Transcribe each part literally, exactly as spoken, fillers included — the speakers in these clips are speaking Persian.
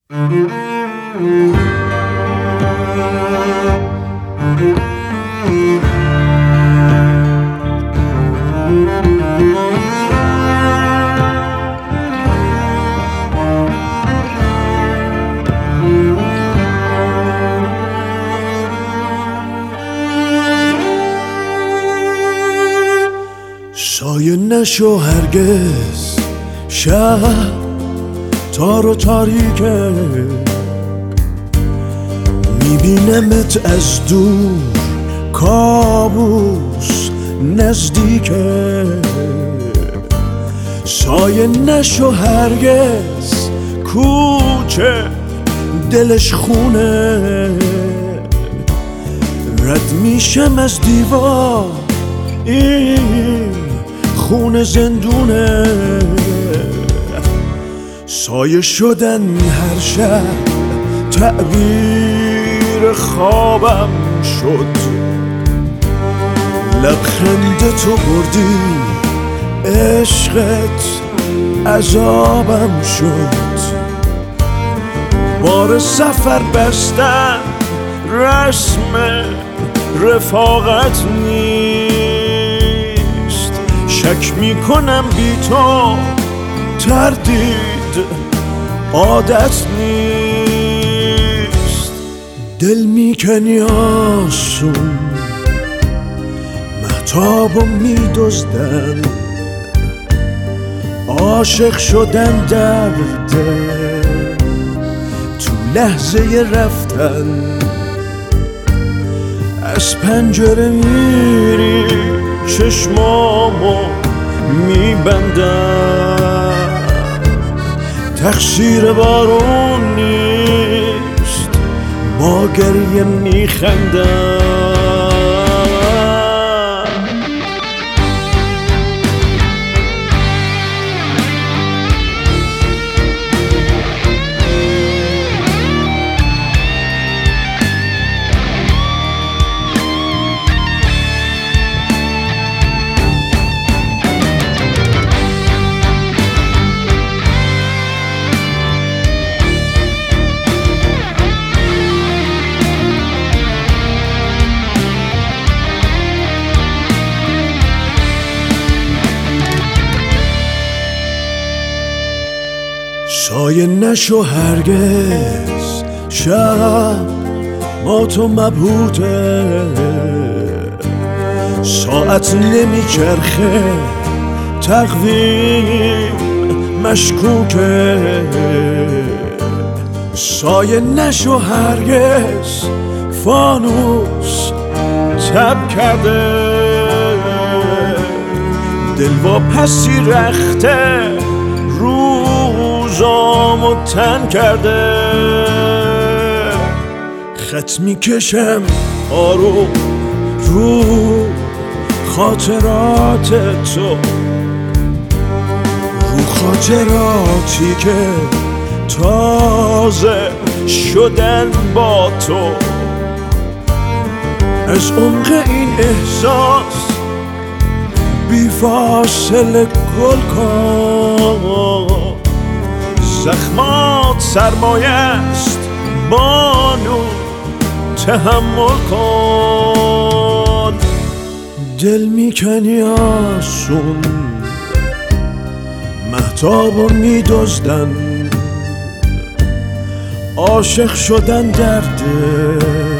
سایه نشو هرگز شب تار و تاریکه، میبینمت از دور کابوس نزدیکه. سایه نشو هرگز کوچه دلش خونه، رد میشم از دیوار این خونه زندونه. سایه شدن هر شب تعبیر خوابم شد، لبخند تو بردی عشقت عذابم شد. بار سفر بستن رسم رفاقت نیست، شک میکنم بی تو تردید عادت نیست. دل میکنی آسون مهتابو میدزدن، عاشق شدن درده تو لحظه رفتن. از پنجره میری چشمامو میبندم، تقصیر بارون نیست با گریه میخندم. سایه نشو هرگز شب ما تو مبهوته، ساعت نمیچرخه تقویم مشکوکه. سایه نشو هرگز فانوس تب کرده، دل و پسی رخته روزامو تن کرده. خط میکشم آروم رو خاطرات تو، رو خاطراتی که تازه شدن با تو. از عمق این احساس بی فاصله گل کن، زخمات سرمایه است بانو تحمل کن. دل میکنی آسون مهتابو میدزدن، عاشق شدن درده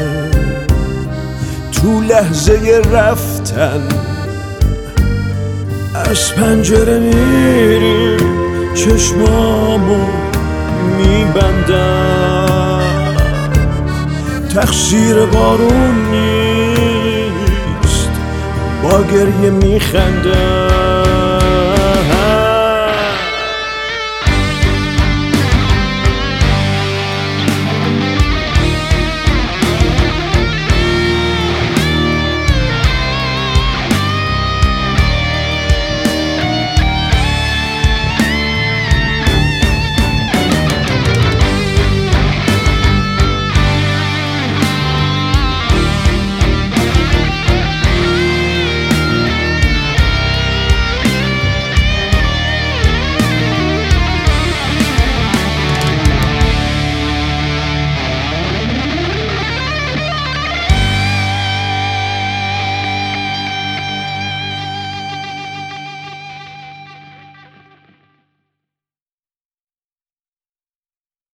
تو لحظه رفتن. از پنجره میری چشمامو میبندم، تقصیر بارون نیست با گریه میخندم.